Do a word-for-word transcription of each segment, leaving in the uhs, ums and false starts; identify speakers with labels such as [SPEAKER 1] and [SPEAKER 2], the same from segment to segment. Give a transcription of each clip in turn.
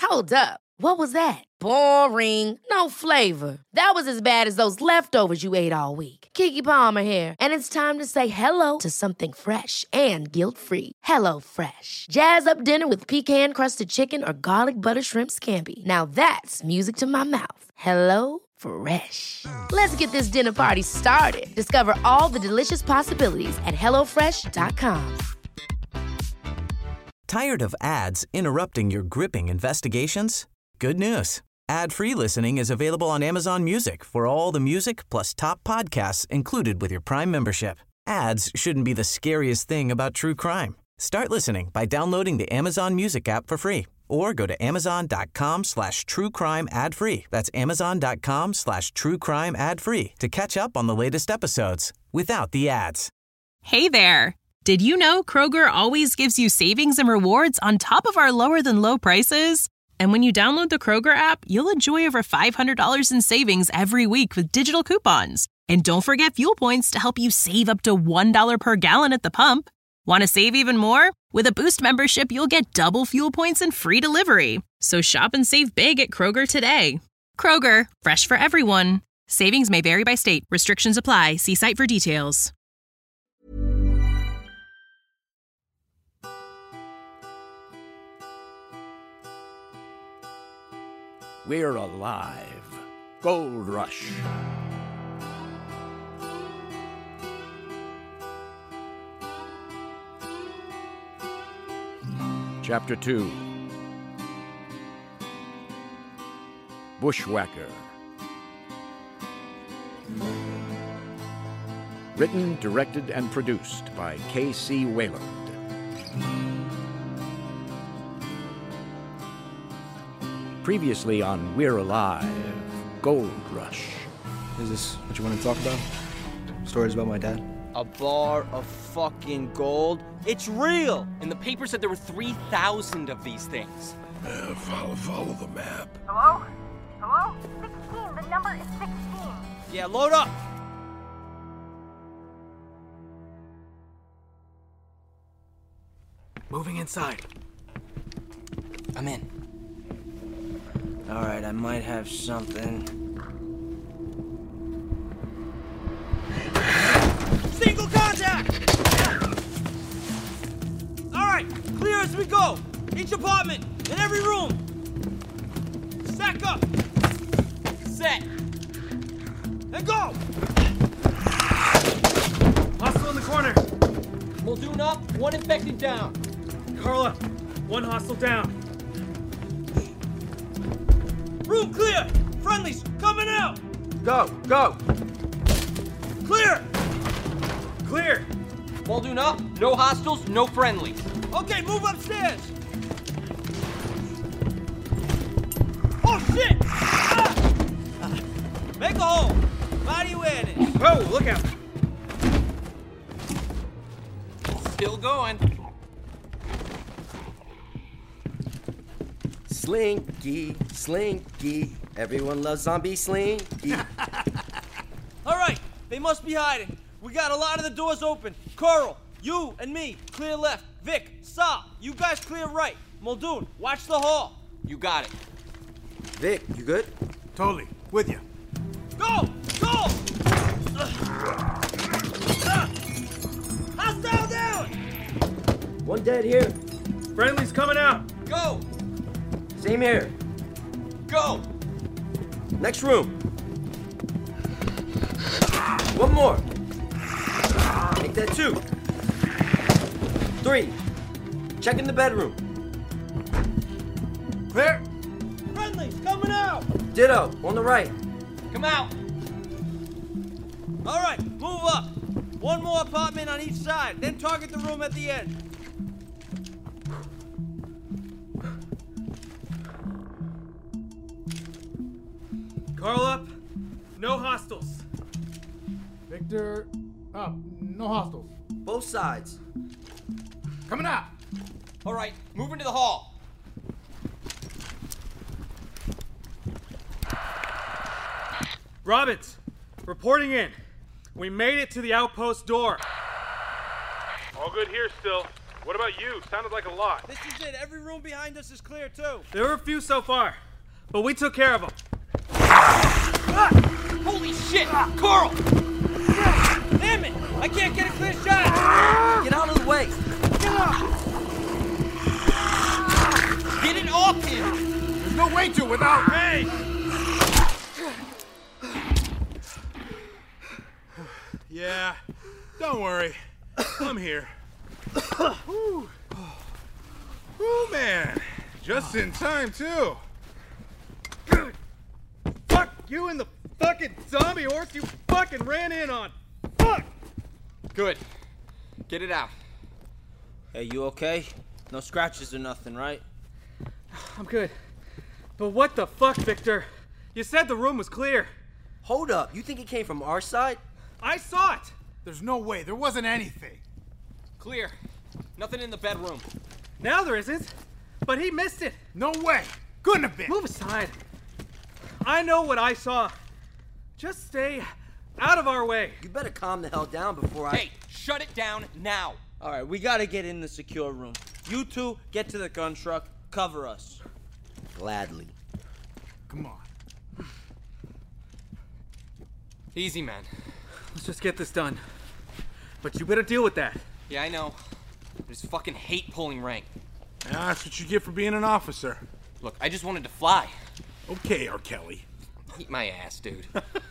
[SPEAKER 1] Hold up. What was that? Boring. No flavor. That was as bad as those leftovers you ate all week. Keke Palmer here, and it's time to say hello to something fresh and guilt-free. Hello Fresh. Jazz up dinner with pecan-crusted chicken or garlic butter shrimp scampi. Now that's music to my mouth. Hello Fresh. Let's get this dinner party started. Discover all the delicious possibilities at hello fresh dot com.
[SPEAKER 2] Tired of ads interrupting your gripping investigations? Good news. Ad-free listening is available on Amazon Music for all the music plus top podcasts included with your Prime membership. Ads shouldn't be the scariest thing about true crime. Start listening by downloading the Amazon Music app for free or go to amazon.com slash true crime ad free. That's amazon.com slash true crime ad free to catch up on the latest episodes without the ads.
[SPEAKER 3] Hey there. Did you know Kroger always gives you savings and rewards on top of our lower than low prices? And when you download the Kroger app, you'll enjoy over five hundred dollars in savings every week with digital coupons. And don't forget fuel points to help you save up to one dollar per gallon at the pump. Want to save even more? With a Boost membership, you'll get double fuel points and free delivery. So shop and save big at Kroger today. Kroger, fresh for everyone. Savings may vary by state. Restrictions apply. See site for details.
[SPEAKER 4] We're alive. Gold Rush. Chapter two. Bushwhacker. Written, directed, and produced by K C Wayland. Previously on We're Alive, Gold Rush.
[SPEAKER 5] Is this what you want to talk about? Stories about my dad?
[SPEAKER 6] A bar of fucking gold? It's real! And the paper said there were three thousand of these things.
[SPEAKER 7] Uh, follow, follow the map.
[SPEAKER 8] Hello? Hello? sixteen. The number is sixteen.
[SPEAKER 6] Yeah, load up!
[SPEAKER 5] Moving inside.
[SPEAKER 6] I'm in.
[SPEAKER 5] Alright, I might have something.
[SPEAKER 6] Single contact! Alright, clear as we go. Each apartment, in every room. Stack up. Set. And go!
[SPEAKER 9] Hostile in the corner.
[SPEAKER 6] Muldoon up, one infected down.
[SPEAKER 9] Carla, one hostile down.
[SPEAKER 6] Room clear! Friendlies coming out!
[SPEAKER 5] Go, go!
[SPEAKER 6] Clear!
[SPEAKER 9] Clear!
[SPEAKER 6] Muldoon up, no hostiles, no friendlies. Okay, move upstairs! Oh shit! Ah! Make a hole! Body awareness!
[SPEAKER 9] Whoa, look out!
[SPEAKER 6] Still going.
[SPEAKER 5] Slinky, Slinky. Everyone loves zombie Slinky.
[SPEAKER 6] All right, they must be hiding. We got a lot of the doors open. Coral, you and me, clear left. Vic, Sal, you guys clear right. Muldoon, watch the hall. You got it.
[SPEAKER 5] Vic, you good?
[SPEAKER 9] Totally. With you.
[SPEAKER 6] Go! Go! Uh, uh, hostile down!
[SPEAKER 5] One dead here.
[SPEAKER 9] Friendly's coming out.
[SPEAKER 6] Go!
[SPEAKER 5] Same here.
[SPEAKER 6] Go!
[SPEAKER 5] Next room. One more. Make that two. Three. Check in the bedroom.
[SPEAKER 9] Clear.
[SPEAKER 6] Friendlies coming out!
[SPEAKER 5] Ditto, on the right.
[SPEAKER 6] Come out! All right, move up. One more apartment on each side, then target the room at the end.
[SPEAKER 9] Carl up. No hostiles.
[SPEAKER 10] Victor, up. No hostiles.
[SPEAKER 5] Both sides.
[SPEAKER 10] Coming out.
[SPEAKER 6] All right, move into the hall.
[SPEAKER 9] Robbins, reporting in. We made it to the outpost door.
[SPEAKER 11] All good here still. What about you? Sounded like a lot.
[SPEAKER 6] This is it. Every room behind us is clear, too.
[SPEAKER 9] There were a few so far, but we took care of them.
[SPEAKER 6] Ah! Holy shit! Carl! Damn it! I can't get a clear shot! Get out of the way! Get off! Get it off him!
[SPEAKER 10] There's no way to without...
[SPEAKER 11] Hey! Yeah, don't worry. I'm here. Whew. Whew, man. Just in time, too.
[SPEAKER 9] Fuck you and the fucking zombie horse you fucking ran in on. Fuck!
[SPEAKER 6] Good. Get it out. Hey, you okay? No scratches or nothing, right?
[SPEAKER 9] I'm good. But what the fuck, Victor? You said the room was clear.
[SPEAKER 6] Hold up. You think it came from our side?
[SPEAKER 9] I saw it.
[SPEAKER 10] There's no way. There wasn't anything.
[SPEAKER 6] Clear. Nothing in the bedroom.
[SPEAKER 9] Now there isn't. But he missed it.
[SPEAKER 10] No way. Couldn't have been.
[SPEAKER 9] Move aside. I know what I saw. Just stay out of our way.
[SPEAKER 6] You better calm the hell down before I...
[SPEAKER 12] Hey, shut it down now.
[SPEAKER 6] All right, we gotta get in the secure room. You two, get to the gun truck. Cover us. Gladly.
[SPEAKER 10] Come on.
[SPEAKER 12] Easy, man.
[SPEAKER 9] Let's just get this done. But you better deal with that.
[SPEAKER 12] Yeah, I know. I just fucking hate pulling rank.
[SPEAKER 11] Yeah, that's what you get for being an officer.
[SPEAKER 12] Look, I just wanted to fly.
[SPEAKER 11] Okay, R. Kelly.
[SPEAKER 12] Eat my ass, dude.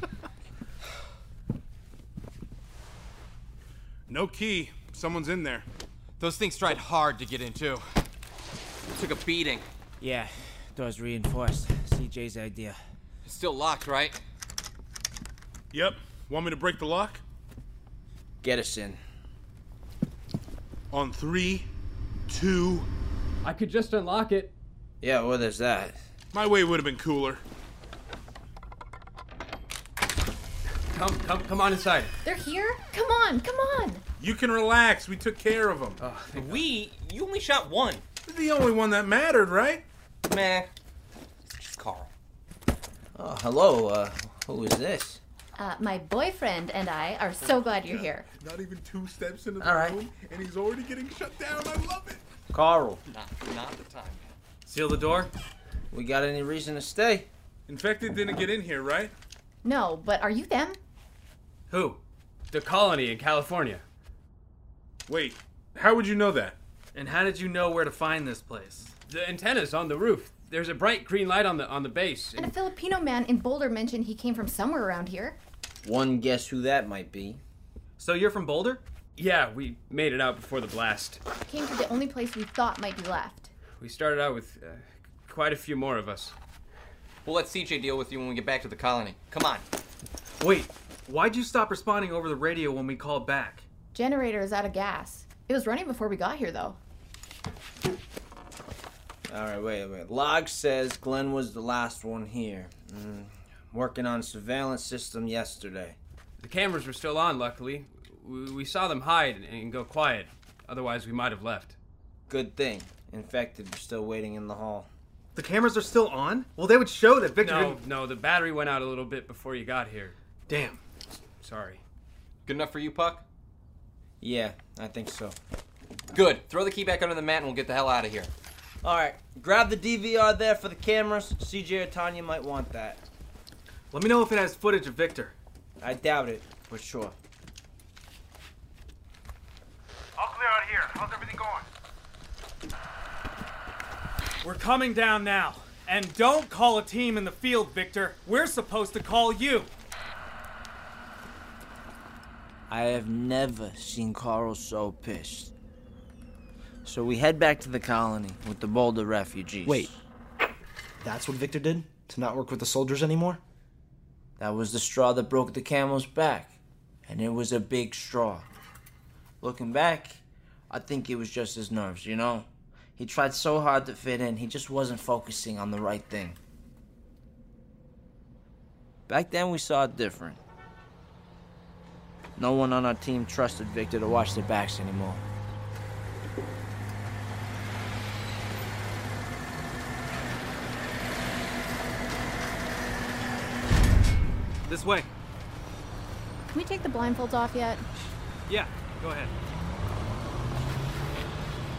[SPEAKER 11] No key. Someone's in there.
[SPEAKER 12] Those things tried hard to get in, too. Took a beating.
[SPEAKER 6] Yeah, door's reinforced. C J's idea.
[SPEAKER 12] It's still locked, right?
[SPEAKER 11] Yep. Want me to break the lock?
[SPEAKER 6] Get us in.
[SPEAKER 11] On three, two...
[SPEAKER 13] I could just unlock it.
[SPEAKER 6] Yeah, well, there's that.
[SPEAKER 11] My way would have been cooler.
[SPEAKER 13] Come, come, come on inside.
[SPEAKER 14] They're here? Come on, come on.
[SPEAKER 11] You can relax. We took care of them.
[SPEAKER 12] Oh, we? You only shot one.
[SPEAKER 11] The only one that mattered, right?
[SPEAKER 12] Meh. Just Carl.
[SPEAKER 6] Oh, hello. Uh, who is this?
[SPEAKER 14] Uh, my boyfriend and I are so glad you're here.
[SPEAKER 11] Not even two steps into the
[SPEAKER 6] All right.
[SPEAKER 11] room, and he's already getting shut down. I love it.
[SPEAKER 6] Carl.
[SPEAKER 12] Not, not the time.
[SPEAKER 9] Seal the door?
[SPEAKER 6] We got any reason to stay?
[SPEAKER 11] Infected didn't get in here, right?
[SPEAKER 14] No, but are you them?
[SPEAKER 13] Who? The colony in California.
[SPEAKER 11] Wait, how would you know that?
[SPEAKER 9] And how did you know where to find this place?
[SPEAKER 13] The antenna's on the roof. There's a bright green light on the on the base.
[SPEAKER 14] And a Filipino man in Boulder mentioned he came from somewhere around here.
[SPEAKER 6] One guess who that might be.
[SPEAKER 9] So you're from Boulder?
[SPEAKER 13] Yeah, we made it out before the blast.
[SPEAKER 14] Came to the only place we thought might be left.
[SPEAKER 13] We started out with uh, quite a few more of us.
[SPEAKER 12] We'll let C J deal with you when we get back to the colony. Come on.
[SPEAKER 9] Wait, why'd you stop responding over the radio when we called back?
[SPEAKER 14] Generator is out of gas. It was running before we got here, though.
[SPEAKER 6] All right, wait, wait. Log says Glenn was the last one here. Mm. Working on surveillance system yesterday.
[SPEAKER 13] The cameras were still on, luckily. We, we saw them hide and, and go quiet. Otherwise, we might have left.
[SPEAKER 6] Good thing. Infected were still waiting in the hall.
[SPEAKER 9] The cameras are still on? Well, they would show that Victor
[SPEAKER 13] No,
[SPEAKER 9] didn't...
[SPEAKER 13] no, the battery went out a little bit before you got here.
[SPEAKER 9] Damn.
[SPEAKER 13] Sorry.
[SPEAKER 12] Good enough for you, Puck?
[SPEAKER 6] Yeah, I think so.
[SPEAKER 12] Good. Throw the key back under the mat and we'll get the hell out of here.
[SPEAKER 6] All right, grab the D V R there for the cameras. C J or Tanya might want that.
[SPEAKER 9] Let me know if it has footage of Victor.
[SPEAKER 6] I doubt it, for sure.
[SPEAKER 10] All clear out here. How's everything going?
[SPEAKER 9] We're coming down now. And don't call a team in the field, Victor. We're supposed to call you.
[SPEAKER 6] I have never seen Carl so pissed. So we head back to the colony with the Boulder refugees.
[SPEAKER 5] Wait, that's what Victor did? To not work with the soldiers anymore?
[SPEAKER 6] That was the straw that broke the camel's back. And it was a big straw. Looking back, I think it was just his nerves, you know? He tried so hard to fit in, he just wasn't focusing on the right thing. Back then we saw it different. No one on our team trusted Victor to watch their backs anymore.
[SPEAKER 9] This way.
[SPEAKER 14] Can we take the blindfolds off yet?
[SPEAKER 9] Yeah, go ahead.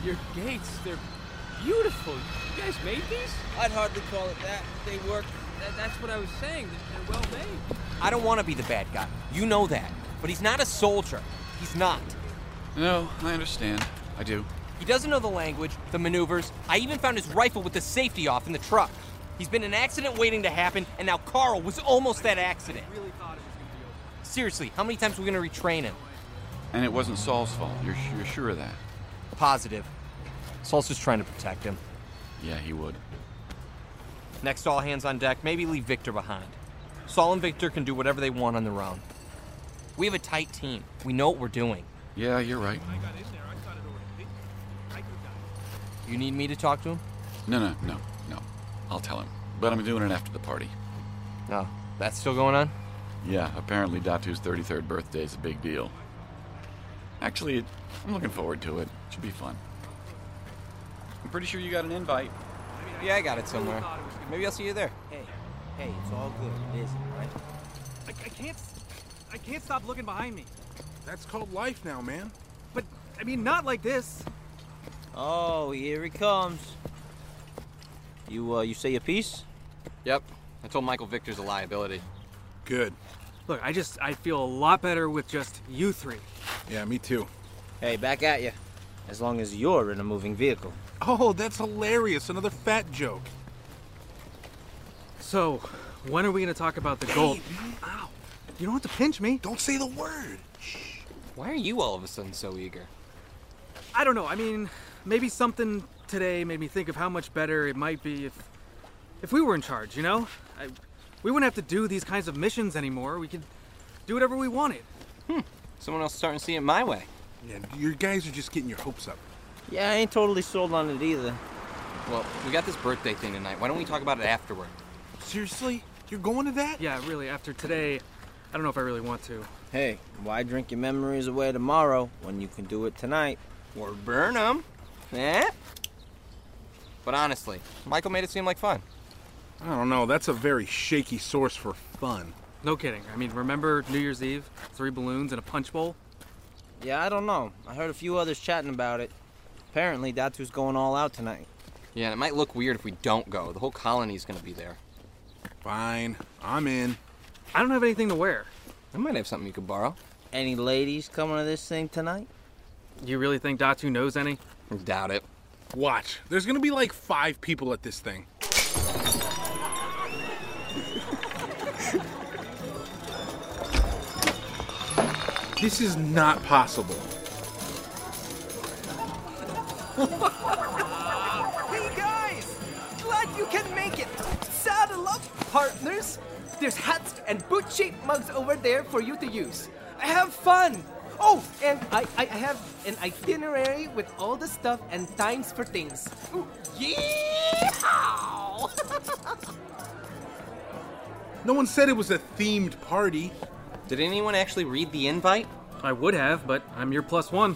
[SPEAKER 13] Your gates, they're beautiful. You guys made these?
[SPEAKER 6] I'd hardly call it that. They work.
[SPEAKER 13] That, that's what I was saying. They're well made.
[SPEAKER 12] I don't want to be the bad guy. You know that. But he's not a soldier. He's not.
[SPEAKER 15] No, I understand. I do.
[SPEAKER 12] He doesn't know the language, the maneuvers. I even found his rifle with the safety off in the truck. He's been an accident waiting to happen, and now Carl was almost that accident.
[SPEAKER 13] I really thought it was going to be over.
[SPEAKER 12] Seriously, how many times are we going to retrain him?
[SPEAKER 15] And it wasn't Saul's fault. You're, you're sure of that?
[SPEAKER 12] Positive. Saul's just trying to protect him.
[SPEAKER 15] Yeah, he would.
[SPEAKER 12] Next, all hands on deck. Maybe leave Victor behind. Saul and Victor can do whatever they want on their own. We have a tight team. We know what we're doing.
[SPEAKER 15] Yeah, you're right.
[SPEAKER 12] You need me to talk to him?
[SPEAKER 15] No, no, no, no. I'll tell him. But I'm doing it after the party.
[SPEAKER 12] Oh, that's still going on?
[SPEAKER 15] Yeah, apparently Datu's thirty-third birthday is a big deal. Actually, it, I'm looking forward to it. It should be fun. I'm pretty sure you got an invite.
[SPEAKER 12] Yeah, I got it somewhere. Maybe I'll see you there.
[SPEAKER 6] Hey, hey, it's all good. It isn't, right?
[SPEAKER 9] I, I can't... I can't stop looking behind me.
[SPEAKER 11] That's called life now, man.
[SPEAKER 9] But, I mean, not like this.
[SPEAKER 6] Oh, here he comes. You, uh, you say your piece?
[SPEAKER 12] Yep. I told Michael Victor's a liability.
[SPEAKER 11] Good.
[SPEAKER 9] Look, I just, I feel a lot better with just you three.
[SPEAKER 11] Yeah, me too.
[SPEAKER 6] Hey, back at you. As long as you're in a moving vehicle.
[SPEAKER 11] Oh, that's hilarious. Another fat joke.
[SPEAKER 9] So, when are we going to talk about the gold? Ow. You don't have to pinch me.
[SPEAKER 11] Don't say the word. Shh.
[SPEAKER 12] Why are you all of a sudden so eager?
[SPEAKER 9] I don't know. I mean, maybe something today made me think of how much better it might be if if we were in charge, you know? I, we wouldn't have to do these kinds of missions anymore. We could do whatever we wanted.
[SPEAKER 12] Hmm. Someone else is starting to see it my way.
[SPEAKER 11] Yeah, you guys are just getting your hopes up.
[SPEAKER 6] Yeah, I ain't totally sold on it either.
[SPEAKER 12] Well, we got this birthday thing tonight. Why don't we talk about it afterward?
[SPEAKER 11] Seriously? You're going to that?
[SPEAKER 9] Yeah, really, after today, I don't know if I really want to.
[SPEAKER 6] Hey, why drink your memories away tomorrow when you can do it tonight?
[SPEAKER 12] Or burn them. Eh? But honestly, Michael made it seem like fun.
[SPEAKER 11] I don't know. That's a very shaky source for fun.
[SPEAKER 9] No kidding. I mean, remember New Year's Eve? Three balloons and a punch bowl?
[SPEAKER 6] Yeah, I don't know. I heard a few others chatting about it. Apparently, Datu's going all out tonight.
[SPEAKER 12] Yeah, and it might look weird if we don't go. The whole colony's gonna be there.
[SPEAKER 11] Fine. I'm in.
[SPEAKER 9] I don't have anything to wear.
[SPEAKER 12] I might have something you could borrow.
[SPEAKER 6] Any ladies coming to this thing tonight?
[SPEAKER 9] You really think Datu knows any?
[SPEAKER 12] Doubt it.
[SPEAKER 11] Watch. There's gonna be like five people at this thing. This is not possible.
[SPEAKER 16] Hey guys! Glad you can make it! Saddle up, partners! There's hats and boot-shaped mugs over there for you to use. Have fun! Oh, and I, I have an itinerary with all the stuff and times for things. Ooh, yeehaw!
[SPEAKER 11] No one said it was a themed party.
[SPEAKER 12] Did anyone actually read the invite?
[SPEAKER 9] I would have, but I'm your plus one.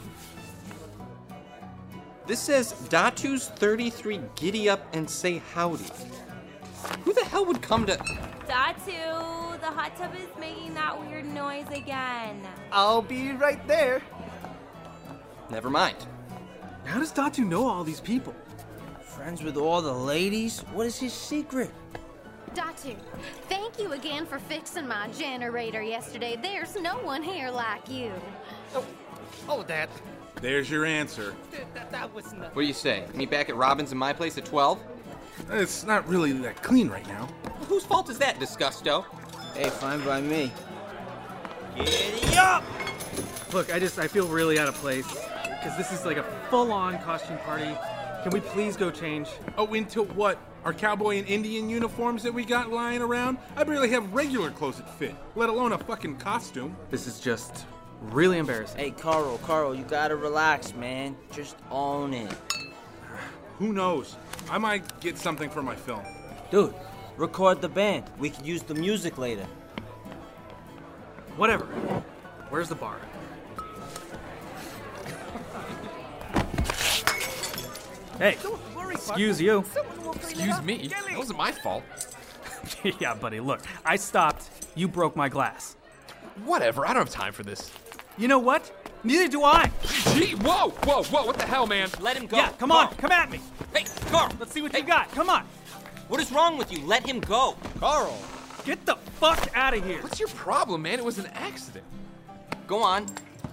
[SPEAKER 12] This says Datu's thirty-three giddy up and say howdy. Who the hell would come to...
[SPEAKER 17] Datu, the hot tub is making that weird noise again.
[SPEAKER 16] I'll be right there.
[SPEAKER 12] Never mind.
[SPEAKER 9] How does Datu know all these people?
[SPEAKER 6] Friends with all the ladies? What is his secret?
[SPEAKER 18] Datu, thank you again for fixing my generator yesterday. There's no one here like you.
[SPEAKER 16] Oh, oh that.
[SPEAKER 11] There's your answer.
[SPEAKER 16] That, that was nothing.
[SPEAKER 12] What do you say? Meet back at Robin's and my place at twelve?
[SPEAKER 11] It's not really that clean right now.
[SPEAKER 12] Well, whose fault is that, Disgusto?
[SPEAKER 6] Hey, fine by me.
[SPEAKER 12] Giddy up!
[SPEAKER 9] Look, I just, I feel really out of place. Because this is like a full-on costume party. Can we please go change?
[SPEAKER 11] Oh, into what? Our cowboy and Indian uniforms that we got lying around? I barely have regular clothes that fit, let alone a fucking costume.
[SPEAKER 9] This is just really embarrassing.
[SPEAKER 6] Hey, Carl, Carl, you gotta relax, man. Just own it.
[SPEAKER 11] Who knows? I might get something for my film.
[SPEAKER 6] Dude, record the band. We could use the music later.
[SPEAKER 9] Whatever. Where's the bar? Hey, excuse you.
[SPEAKER 19] Excuse me? That wasn't my fault.
[SPEAKER 9] Yeah, buddy, look. I stopped. You broke my glass.
[SPEAKER 19] Whatever, I don't have time for this.
[SPEAKER 9] You know what? Neither do I.
[SPEAKER 19] Gee, whoa, whoa, whoa, what the hell, man?
[SPEAKER 12] Let him go.
[SPEAKER 9] Yeah, come on, come at me.
[SPEAKER 12] Hey, Carl.
[SPEAKER 9] Let's see what
[SPEAKER 12] hey.
[SPEAKER 9] you got. Come on.
[SPEAKER 12] What is wrong with you? Let him go.
[SPEAKER 6] Carl.
[SPEAKER 9] Get the fuck out of here.
[SPEAKER 19] What's your problem, man? It was an accident.
[SPEAKER 12] Go on.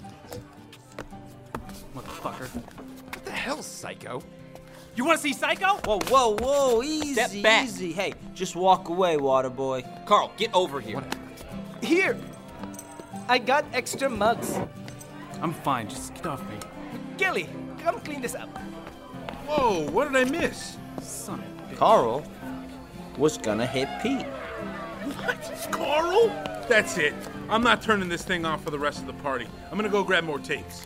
[SPEAKER 9] Motherfucker.
[SPEAKER 19] What the hell, Psycho?
[SPEAKER 9] You want to see Psycho?
[SPEAKER 6] Whoa, whoa, whoa, easy,
[SPEAKER 12] Step back.
[SPEAKER 6] easy. Hey, just walk away, water boy.
[SPEAKER 12] Carl, get over here.
[SPEAKER 19] What?
[SPEAKER 16] Here. I got extra mugs.
[SPEAKER 9] I'm fine. Just get off me.
[SPEAKER 16] Gilly, come clean this up.
[SPEAKER 11] Whoa, what did I miss?
[SPEAKER 9] Son of a bitch.
[SPEAKER 6] Carl was gonna hit Pete.
[SPEAKER 11] What? Carl? That's it. I'm not turning this thing off for the rest of the party. I'm gonna go grab more tapes.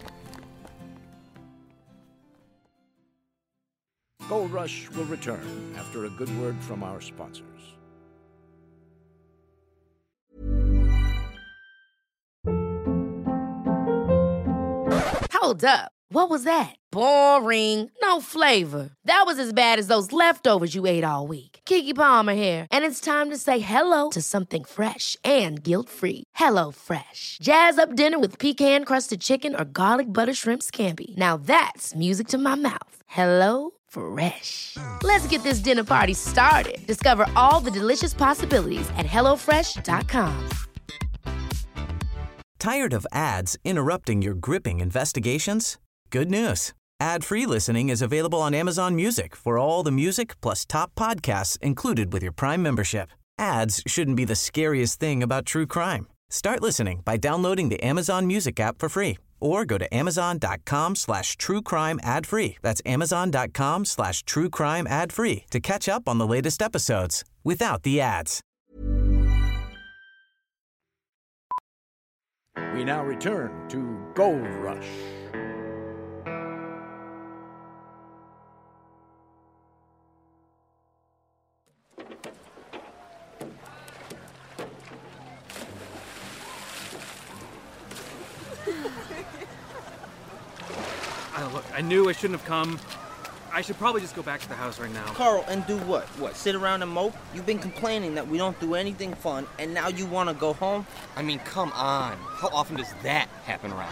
[SPEAKER 4] Gold Rush will return after a good word from our sponsors.
[SPEAKER 1] Hold up. What was that? Boring. No flavor. That was as bad as those leftovers you ate all week. Keke Palmer here, and it's time to say hello to something fresh and guilt-free. Hello Fresh. Jazz up dinner with pecan-crusted chicken or garlic butter shrimp scampi. Now that's music to my mouth. Hello Fresh. Let's get this dinner party started. Discover all the delicious possibilities at hello fresh dot com.
[SPEAKER 2] Tired of ads interrupting your gripping investigations? Good news. Ad-free listening is available on Amazon Music for all the music plus top podcasts included with your Prime membership. Ads shouldn't be the scariest thing about true crime. Start listening by downloading the Amazon Music app for free or go to amazon.com slash true crime ad free. That's amazon.com slash true crime ad free to catch up on the latest episodes without the ads.
[SPEAKER 4] We now return to Gold Rush.
[SPEAKER 9] Uh, look, I knew I shouldn't have come. I should probably just go back to the house right now.
[SPEAKER 6] Carl, and do what? What, sit around and mope? You've been complaining that we don't do anything fun, and now you want to go home?
[SPEAKER 12] I mean, come on. How often does that happen around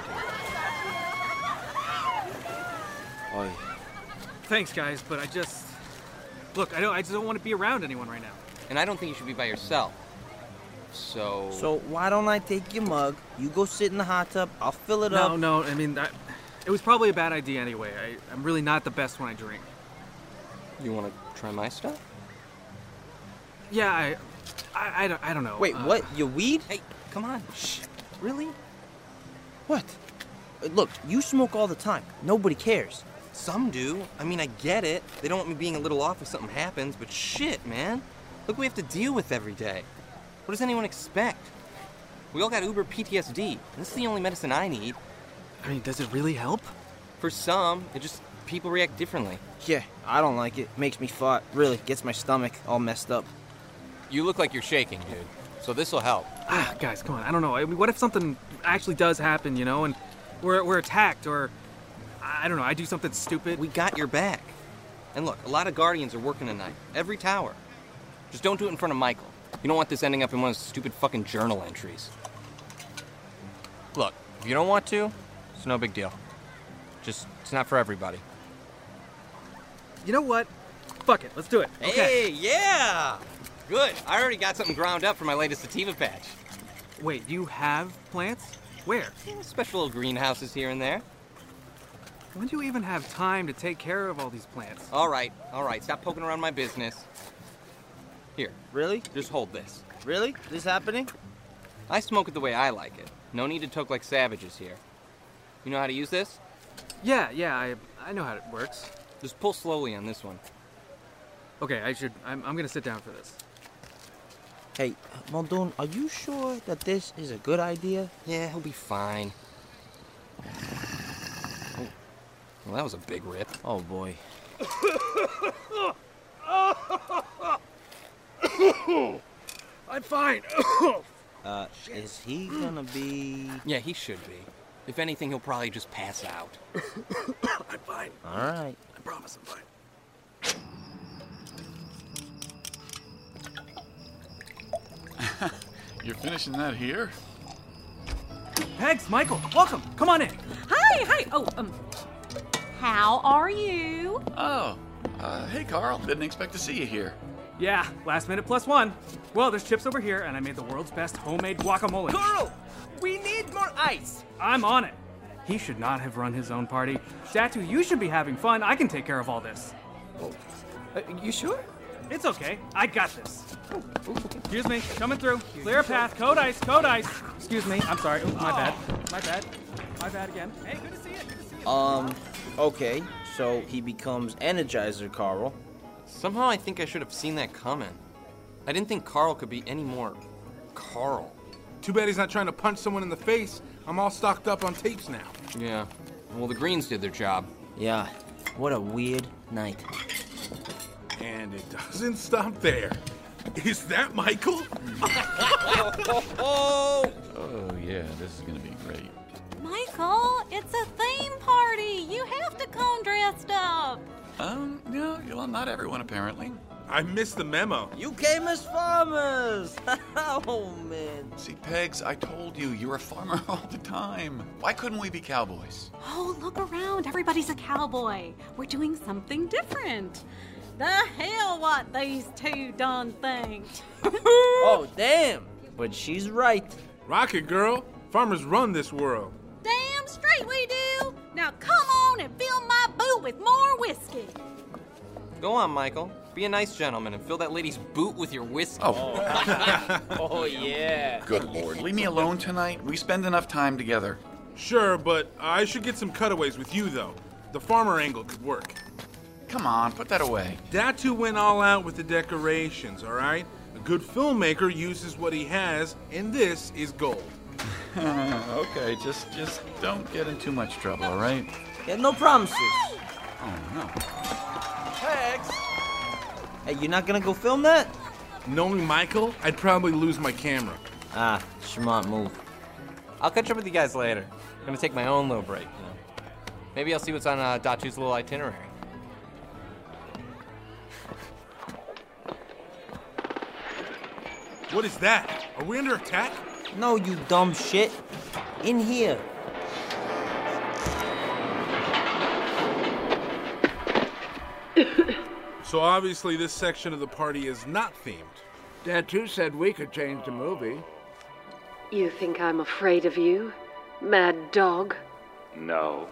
[SPEAKER 12] here?
[SPEAKER 6] Oh, yeah.
[SPEAKER 9] Thanks, guys, but I just... Look, I don't. I just don't want to be around anyone right now.
[SPEAKER 12] And I don't think you should be by yourself. So...
[SPEAKER 6] So why don't I take your mug, you go sit in the hot tub, I'll fill it
[SPEAKER 9] no,
[SPEAKER 6] up.
[SPEAKER 9] No, no, I mean, that, it was probably a bad idea anyway. I, I'm really not the best when I drink.
[SPEAKER 12] You want to try my stuff?
[SPEAKER 9] Yeah, I... I, I, don't, I don't know.
[SPEAKER 6] Wait,
[SPEAKER 9] uh,
[SPEAKER 6] what? Your weed?
[SPEAKER 12] Hey, come on. Shh. Really?
[SPEAKER 6] What? Look, you smoke all the time. Nobody cares.
[SPEAKER 12] Some do. I mean, I get it. They don't want me being a little off if something happens, but shit, man. Look what we have to deal with every day. What does anyone expect? We all got uber P T S D, and this is the only medicine I need.
[SPEAKER 9] I mean, does it really help?
[SPEAKER 12] For some, it just, people react differently.
[SPEAKER 6] Yeah, I don't like it. Makes me fart. Really, gets my stomach all messed up.
[SPEAKER 12] You look like you're shaking, dude. So this'll help.
[SPEAKER 9] Ah, guys, come on. I don't know. I mean, what if something actually does happen, you know, and we're, we're attacked, or... I don't know, I do something stupid.
[SPEAKER 12] We got your back. And look, a lot of Guardians are working tonight. Every tower. Just don't do it in front of Michael. You don't want this ending up in one of those stupid fucking journal entries. Look, if you don't want to, it's no big deal. Just, it's not for everybody.
[SPEAKER 9] You know what? Fuck it, let's do it.
[SPEAKER 12] Hey,
[SPEAKER 9] okay.
[SPEAKER 12] Yeah! Good. I already got something ground up for my latest sativa patch.
[SPEAKER 9] Wait, you have plants? Where?
[SPEAKER 12] Yeah, special little greenhouses here and there.
[SPEAKER 9] When do you even have time to take care of all these plants?
[SPEAKER 12] All right, all right. Stop poking around my business. Here.
[SPEAKER 6] Really?
[SPEAKER 12] Just hold this.
[SPEAKER 6] Really? This happening?
[SPEAKER 12] I smoke it the way I like it. No need to toke like savages here. You know how to use this?
[SPEAKER 9] Yeah, yeah, I I know how it works.
[SPEAKER 12] Just pull slowly on this one.
[SPEAKER 9] Okay, I should... I'm, I'm gonna sit down for this.
[SPEAKER 6] Hey, Muldoon, are you sure that this is a good idea?
[SPEAKER 12] Yeah, he'll be fine. Well, that was a big rip.
[SPEAKER 6] Oh, boy.
[SPEAKER 9] I'm fine.
[SPEAKER 6] uh, is he gonna be...
[SPEAKER 12] Yeah, he should be. If anything, he'll probably just pass out.
[SPEAKER 9] I'm fine.
[SPEAKER 6] All right.
[SPEAKER 9] I promise I'm
[SPEAKER 15] fine. You're finishing that here?
[SPEAKER 9] Pegs, Michael, welcome. Come on in.
[SPEAKER 20] Hi, hey, hey! Oh, um, how are you?
[SPEAKER 15] Oh, uh, hey, Carl. Didn't expect to see you here.
[SPEAKER 9] Yeah, last minute plus one. Well, there's chips over here, and I made the world's best homemade guacamole.
[SPEAKER 16] Carl, we need more ice.
[SPEAKER 9] I'm on it. He should not have run his own party. Datu, you should be having fun. I can take care of all this.
[SPEAKER 16] Oh, uh, you sure?
[SPEAKER 9] It's okay. I got this. Excuse me, coming through. Clear a path. Code ice, code ice. Excuse me. I'm sorry. Ooh, my bad. My bad. My bad again. Hey, good to see you. Good to see you.
[SPEAKER 6] Um, okay. So he becomes Energizer Carl.
[SPEAKER 12] Somehow I think I should have seen that coming. I didn't think Carl could be any more Carl.
[SPEAKER 11] Too bad he's not trying to punch someone in the face. I'm all stocked up on tapes now.
[SPEAKER 12] Yeah. Well, the Greens did their job.
[SPEAKER 6] Yeah. What a weird night.
[SPEAKER 11] And it doesn't stop there. Is that Michael?
[SPEAKER 15] Oh, yeah, this is gonna be great.
[SPEAKER 20] Michael, it's a theme party. You have to come dressed up.
[SPEAKER 15] Um, no, well, not everyone, apparently.
[SPEAKER 11] I missed the memo.
[SPEAKER 6] You came as farmers. Oh, man.
[SPEAKER 15] See, Pegs, I told you, you're a farmer all the time. Why couldn't we be cowboys?
[SPEAKER 20] Oh, look around. Everybody's a cowboy. We're doing something different. The hell what these two done think.
[SPEAKER 6] Oh, damn. But she's right.
[SPEAKER 11] Rocket girl. Farmers run this world.
[SPEAKER 20] Damn straight we do. Now come on and fill my boot with more whiskey.
[SPEAKER 12] Go on, Michael. Be a nice gentleman and fill that lady's boot with your whiskey.
[SPEAKER 15] Oh.
[SPEAKER 6] Oh, yeah.
[SPEAKER 15] Good Lord. Leave me alone tonight. We spend enough time together.
[SPEAKER 11] Sure, but I should get some cutaways with you, though. The farmer angle could work.
[SPEAKER 15] Come on, put that away.
[SPEAKER 11] Datu went all out with the decorations, all right? A good filmmaker uses what he has, and this is gold.
[SPEAKER 15] Okay, just just don't get in too much trouble, all right?
[SPEAKER 6] Yeah, no promises.
[SPEAKER 15] Oh, no.
[SPEAKER 6] Pegs! Hey, you're not gonna go film that?
[SPEAKER 11] Knowing Michael, I'd probably lose my camera.
[SPEAKER 6] Ah, smart move.
[SPEAKER 12] I'll catch up with you guys later. I'm gonna take my own little break, you know. Maybe I'll see what's on uh, Datu's little itinerary.
[SPEAKER 11] What is that? Are we under attack?
[SPEAKER 6] No, you dumb shit. In here.
[SPEAKER 11] So obviously this section of the party is not themed.
[SPEAKER 7] Datu said we could change the movie.
[SPEAKER 21] You think I'm afraid of you, mad dog?
[SPEAKER 22] No.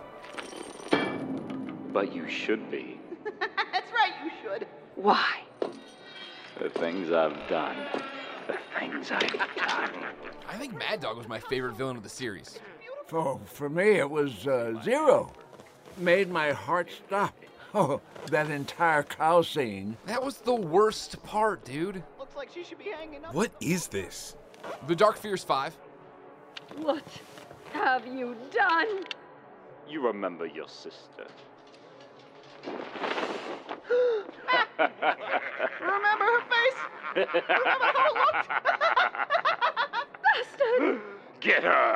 [SPEAKER 22] But you should be.
[SPEAKER 21] That's right, you should. Why?
[SPEAKER 22] The things I've done. The things I've done.
[SPEAKER 19] I think Mad Dog was my favorite villain of the series.
[SPEAKER 7] For, for me, it was uh, Zero. Made my heart stop. Oh, that entire cow scene.
[SPEAKER 19] That was the worst part, dude.
[SPEAKER 21] Looks like she should be hanging up.
[SPEAKER 11] What is this?
[SPEAKER 19] The Dark Fears five.
[SPEAKER 21] What have you done?
[SPEAKER 22] You remember your sister.
[SPEAKER 21] Remember her face? Remember how it looked? Bastard!
[SPEAKER 22] Get her!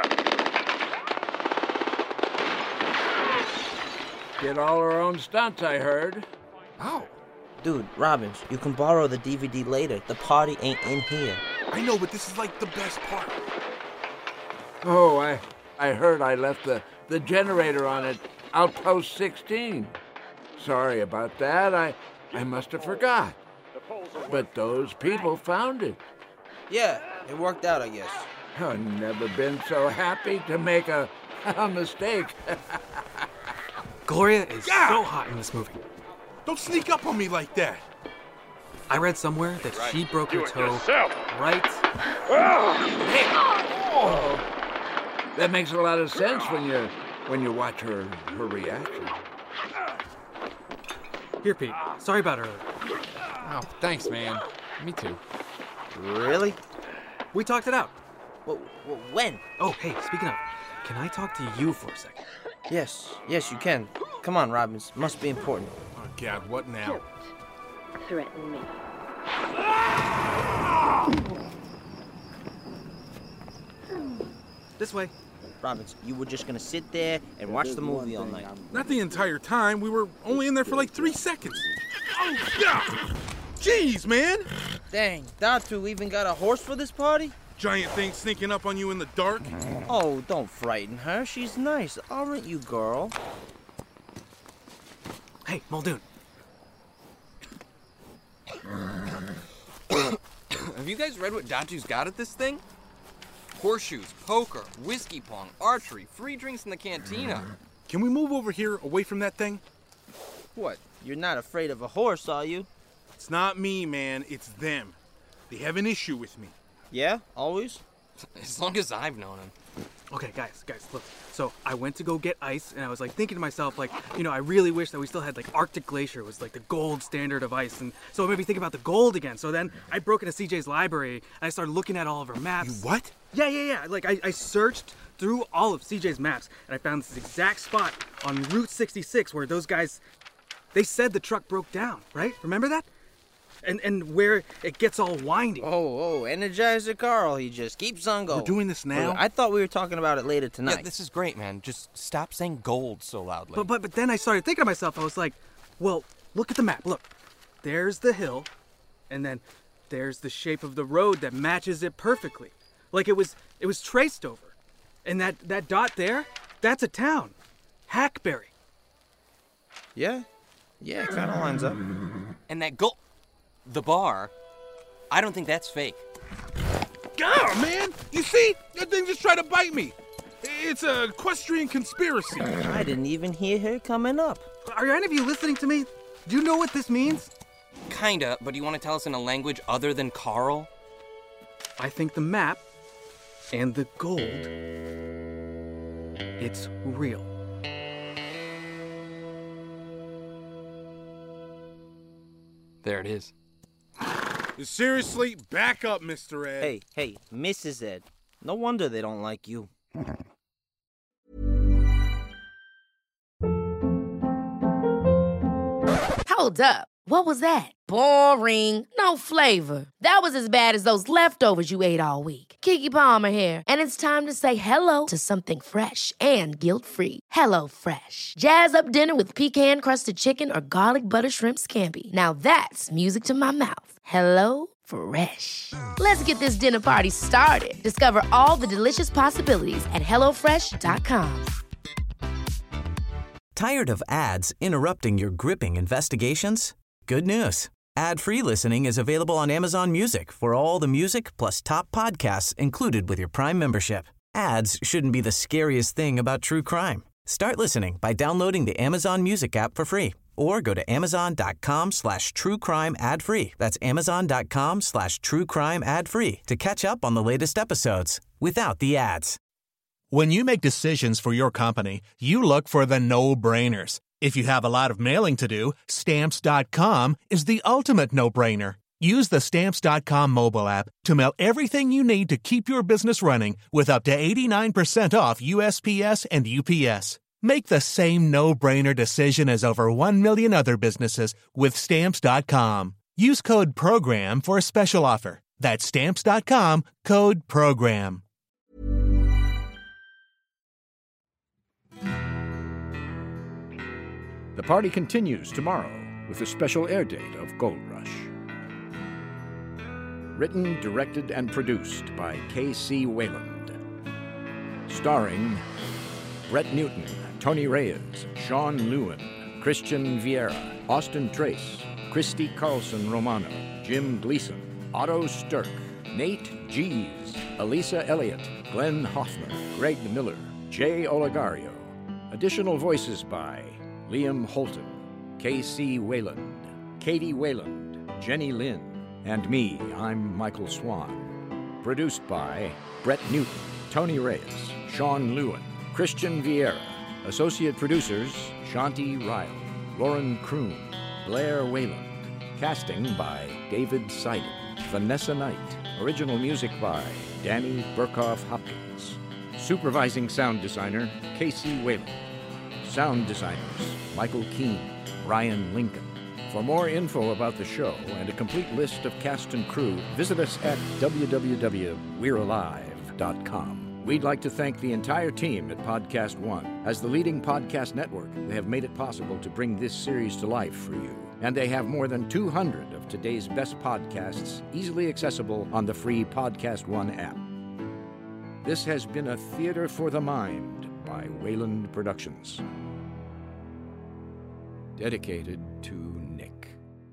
[SPEAKER 7] Did all her own stunts, I heard.
[SPEAKER 19] Oh.
[SPEAKER 6] Dude, Robbins, you can borrow the D V D later. The party ain't in here.
[SPEAKER 11] I know, but this is like the best part.
[SPEAKER 7] Oh, I I heard I left the, the generator on at Outpost sixteen. Sorry about that. I, I must have forgot. But those people found it.
[SPEAKER 6] Yeah, it worked out, I guess.
[SPEAKER 7] I've never been so happy to make a, a mistake.
[SPEAKER 9] Gloria is
[SPEAKER 11] Yeah!
[SPEAKER 9] so hot in this movie.
[SPEAKER 11] Don't sneak up on me like that.
[SPEAKER 9] I read somewhere that
[SPEAKER 22] Right.
[SPEAKER 9] she broke
[SPEAKER 22] Do
[SPEAKER 9] her
[SPEAKER 22] it
[SPEAKER 9] toe
[SPEAKER 22] yourself.
[SPEAKER 9] right.
[SPEAKER 7] Oh, that makes a lot of sense when you when you watch her her reaction.
[SPEAKER 9] Here, Pete. Sorry about earlier.
[SPEAKER 19] Oh, thanks, man. Me too.
[SPEAKER 6] Really?
[SPEAKER 9] We talked it out.
[SPEAKER 6] Well, well, when?
[SPEAKER 9] Oh, hey, speaking of, can I talk to you for a second?
[SPEAKER 6] Yes, yes, you can. Come on, Robbins. Must be important.
[SPEAKER 11] Oh, God, what now?
[SPEAKER 21] Don't threaten me.
[SPEAKER 9] This way.
[SPEAKER 6] Robbins, you were just gonna sit there and watch the movie all night.
[SPEAKER 11] Not the entire time. We were only in there for like three seconds. Oh, God! Jeez, man!
[SPEAKER 6] Dang, Datu even got a horse for this party?
[SPEAKER 11] Giant thing sneaking up on you in the dark?
[SPEAKER 6] Oh, don't frighten her. She's nice, aren't you, girl?
[SPEAKER 9] Hey, Muldoon.
[SPEAKER 12] Have you guys read what Datu's got at this thing? Horseshoes, poker, whiskey pong, archery, free drinks in the cantina.
[SPEAKER 11] Can we move over here away from that thing?
[SPEAKER 6] What? You're not afraid of a horse, are you?
[SPEAKER 11] It's not me, man. It's them. They have an issue with me.
[SPEAKER 6] Yeah? Always?
[SPEAKER 12] As long as I've known him.
[SPEAKER 9] Okay, guys, guys, look. So I went to go get ice, and I was like thinking to myself, like, you know, I really wish that we still had like Arctic Glacier was like the gold standard of ice, and so it made me think about the gold again. So then I broke into C J's library, and I started looking at all of her maps.
[SPEAKER 11] You what?
[SPEAKER 9] Yeah, yeah, yeah. Like I, I searched through all of C J's maps, and I found this exact spot on Route sixty-six where those guys, they said the truck broke down, right? Remember that? And and where it gets all windy.
[SPEAKER 6] Oh, oh, Energizer Carl, he just keeps on going.
[SPEAKER 11] We're doing this now?
[SPEAKER 6] I thought we were talking about it later tonight.
[SPEAKER 12] Yeah, this is great, man. Just stop saying gold so loudly.
[SPEAKER 9] But but but then I started thinking to myself, I was like, well, look at the map. Look, there's the hill, and then there's the shape of the road that matches it perfectly. Like it was it was traced over. And that, that dot there, that's a town. Hackberry.
[SPEAKER 6] Yeah, yeah, it kind of lines up.
[SPEAKER 12] And that gold... The bar, I don't think that's fake.
[SPEAKER 11] God, man! You see? That thing just tried to bite me. It's a equestrian conspiracy.
[SPEAKER 6] I didn't even hear her coming up.
[SPEAKER 9] Are any of you listening to me? Do you know what this means?
[SPEAKER 12] Kinda, but do you want to tell us in a language other than Carl?
[SPEAKER 9] I think the map and the gold, it's real.
[SPEAKER 12] There it is.
[SPEAKER 11] Seriously, back up, Mister Ed.
[SPEAKER 6] Hey, hey, Missus Ed. No wonder they don't like you.
[SPEAKER 1] Hold up. What was that? Boring. No flavor. That was as bad as those leftovers you ate all week. Keke Palmer here, and it's time to say hello to something fresh and guilt-free. Hello Fresh. Jazz up dinner with pecan-crusted chicken or garlic butter shrimp scampi. Now that's music to my mouth. Hello Fresh. Let's get this dinner party started. Discover all the delicious possibilities at hello fresh dot com.
[SPEAKER 2] Tired of ads interrupting your gripping investigations? Good news. Ad-free listening is available on Amazon Music for all the music plus top podcasts included with your Prime membership. Ads shouldn't be the scariest thing about true crime. Start listening by downloading the Amazon Music app for free or go to amazon.com slash true crime ad free. That's amazon.com slash true crime ad free to catch up on the latest episodes without the ads.
[SPEAKER 3] When you make decisions for your company, you look for the no-brainers. If you have a lot of mailing to do, Stamps dot com is the ultimate no-brainer. Use the Stamps dot com mobile app to mail everything you need to keep your business running with up to eighty-nine percent off U S P S and U P S. Make the same no-brainer decision as over one million other businesses with Stamps dot com. Use code PROGRAM for a special offer. That's Stamps dot com, code PROGRAM.
[SPEAKER 4] The party continues tomorrow with a special air date of Gold Rush. Written, directed, and produced by K C Wayland. Starring Brett Newton, Tony Reyes, Sean Lewin, Christian Vieira, Austin Trace, Christy Carlson Romano, Jim Gleason, Otto Stirk, Nate Gies, Elisa Elliott, Glenn Hoffner, Greg Miller, Jay Olegario. Additional voices by Liam Holton, K C Wayland, Katie Wayland, Jenny Lynn, and me, I'm Michael Swan. Produced by Brett Newton, Tony Reyes, Sean Lewin, Christian Vieira. Associate producers, Shanti Ryle, Lauren Kroon, Blair Wayland. Casting by David Seiden, Vanessa Knight. Original music by Danny Burkhoff Hopkins. Supervising sound designer, Casey Wayland. Sound designers, Michael Keane, Brian Lincoln. For more info about the show and a complete list of cast and crew, visit us at w w w dot we're alive dot com. We'd like to thank the entire team at Podcast One. As the leading podcast network, they have made it possible to bring this series to life for you. And they have more than two hundred of today's best podcasts easily accessible on the free Podcast One app. This has been a Theater for the Mind by Wayland Productions. Dedicated to Nick.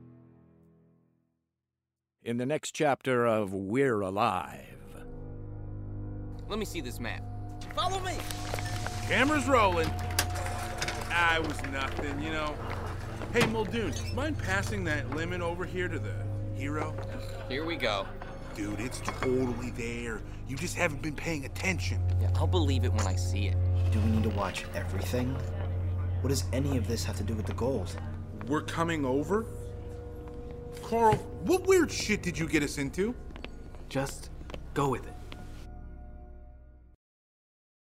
[SPEAKER 4] In the next chapter of We're Alive.
[SPEAKER 12] Let me see this map.
[SPEAKER 6] Follow me!
[SPEAKER 11] Camera's rolling. Ah, it was nothing, you know. Hey, Muldoon, mind passing that lemon over here to the hero?
[SPEAKER 12] Here we go.
[SPEAKER 11] Dude, it's totally there. You just haven't been paying attention.
[SPEAKER 12] Yeah, I'll believe it when I see it.
[SPEAKER 8] Do we need to watch everything? What does any of this have to do with the gold?
[SPEAKER 11] We're coming over? Carl, what weird shit did you get us into?
[SPEAKER 9] Just go with it.